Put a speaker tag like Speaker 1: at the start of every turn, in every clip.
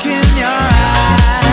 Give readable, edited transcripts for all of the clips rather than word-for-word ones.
Speaker 1: look in your eyes.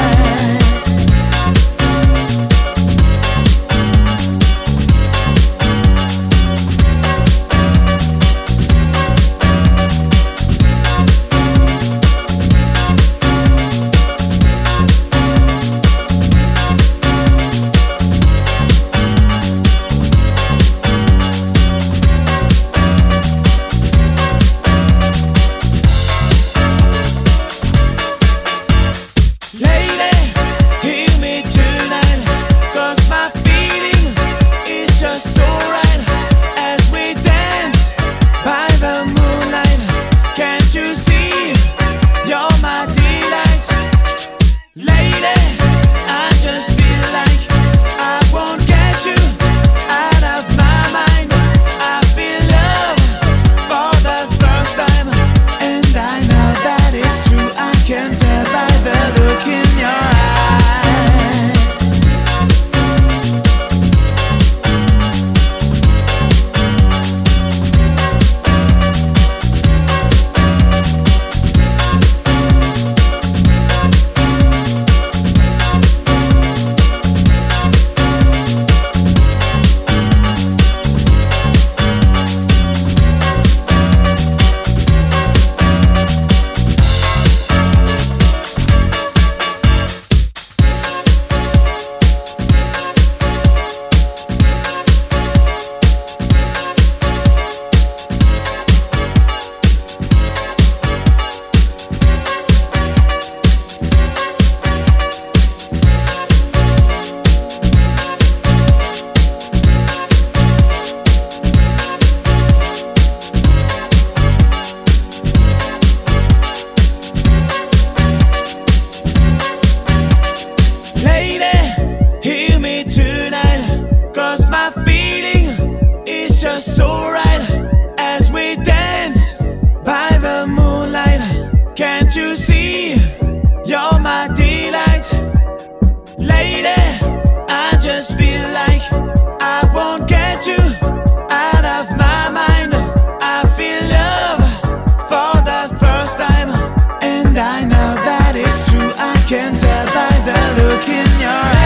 Speaker 1: So right as we dance by the moonlight. Can't you see you're my delight? Lady, I just feel like I won't get you out of my mind. I feel love for the first time, and I know that it's true. I can tell by the look in your eyes.